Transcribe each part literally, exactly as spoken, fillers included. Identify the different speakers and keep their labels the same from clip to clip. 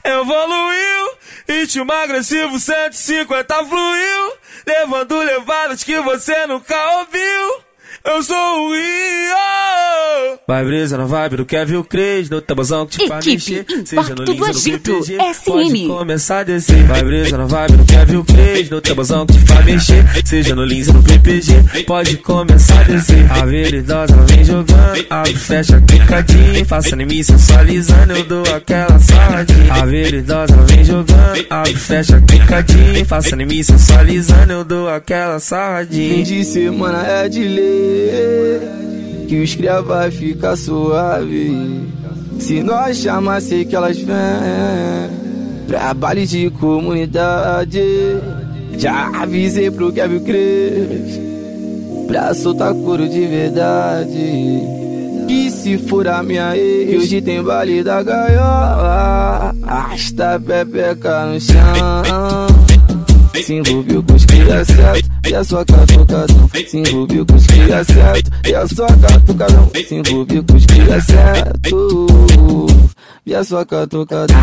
Speaker 1: Evoluiu, ritmo agressivo cento e cinquenta fluiu, levando levadas que você nunca ouviu. Eu sou o Rio. Vai brisa na vibe do Kevin Cres, no tabuzão que te faz mexer. Seja no Lins ou no P P G, pode começar a descer. Vai brisa na vibe do Kevin Cres, no tabuzão que te faz mexer. Seja no Lins ou no P P G, pode começar a descer. A veridosa ela vem jogando, abre, fecha, clicadinho, faça anime sensualizando, eu dou aquela sarradinha. A veridosa ela vem jogando, abre, fecha, clicadinho, faça anime sensualizando, eu dou aquela sarradinha.
Speaker 2: Fim de semana é de lei, que os cria vai ficar suave. Se nós chamar, sei que elas vêm pra baile de comunidade. Já avisei pro Kevin Cres pra soltar couro de verdade. Que se for a minha ex, hoje tem baile da gaiola. Arrasta a pepeca no chão. Se envolveu com os cria certo e a sua catucadão. Se envolveu com os cria certo e a sua catucadão. Se envolveu com os cria certo e a sua catucadão.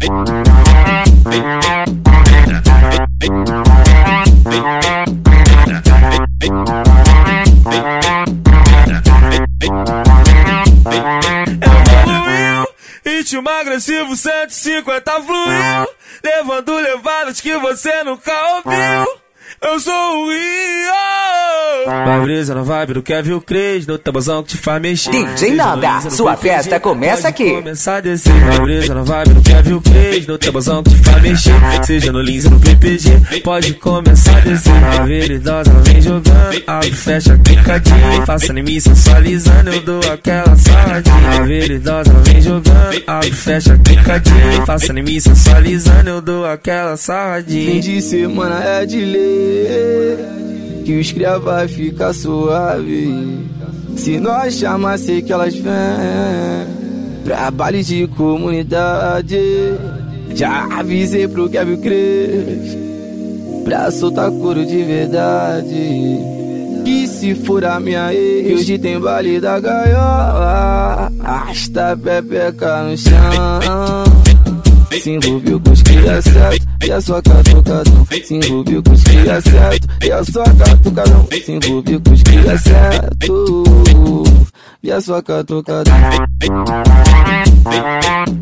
Speaker 1: Evoluiu, ritmo agressivo cento e cinquenta fluiu, levando levadas que você nunca ouviu. Eu sou o Rio. Vai brisa na vibe do Kevin Cres, no tabuzão que te faz mexer.
Speaker 3: D J Nanda, sua festa começa aqui.
Speaker 1: Começar a descer. Vai brisa na vibe do Kevin Cres, no tabuzão que te faz mexer. Seja no Lins ou no P P G, pode começar a descer. A veridosa ela vem jogando, abre, fecha, clicadinho, faça anime sensualizando, eu dou aquela sarradinha. A veridosa ela vem jogando, abre, fecha, clicadinho, faça anime sensualizando, eu dou aquela sarradinha.
Speaker 2: Fim de semana é de lei, que os cria vai ficar suave. Se nós chamar, sei que elas vêm pra baile de comunidade. Já avisei pro Kevin Cres pra soltar couro de verdade. Que se for a minha ex, hoje tem baile da gaiola. Arrasta a pepeca no chão. Se envolveu com os cria certo e a sua catucadão. Se envolveu com os cria certo e a sua catucadão. Se envolveu com os cria certo e a sua catucadão.